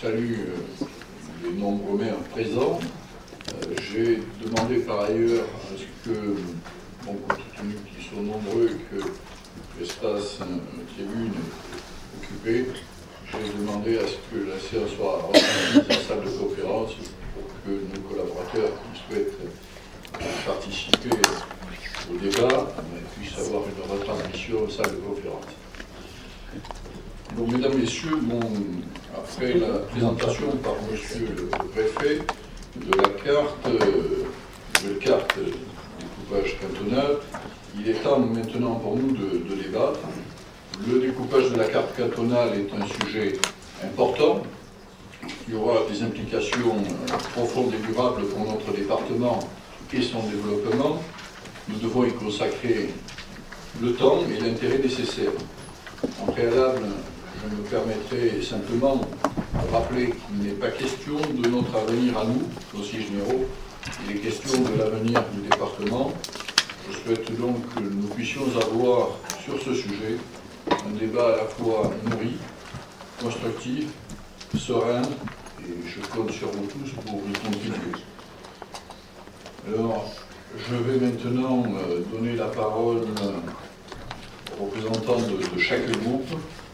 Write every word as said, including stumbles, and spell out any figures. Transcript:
salue euh, les nombreux maires présents. Euh, J'ai demandé par ailleurs à ce que, bon, compte tenu qu'ils sont nombreux et que l'espace euh, tribune est occupé, j'ai demandé à ce que la séance soit organisée en salle de conférence pour que nos collaborateurs qui souhaitent participer au débat puissent avoir une retransmission en salle de conférence. Donc, mesdames, messieurs, bon, après la présentation par monsieur le préfet de la carte, euh, de la carte du découpage cantonal, il est temps maintenant pour nous de, de débattre. Le découpage de la carte cantonale est un sujet important. Il y aura des implications profondes et durables pour notre département et son développement. Nous devons y consacrer le temps et l'intérêt nécessaires. En préalable, je me permettrai simplement de rappeler qu'il n'est pas question de notre avenir à nous, dossiers généraux, il est question de l'avenir du département. Je souhaite donc que nous puissions avoir sur ce sujet un débat à la fois nourri, constructif, serein, et je compte sur vous tous pour y contribuer. Alors, je vais maintenant donner la parole aux représentants de, de chaque groupe.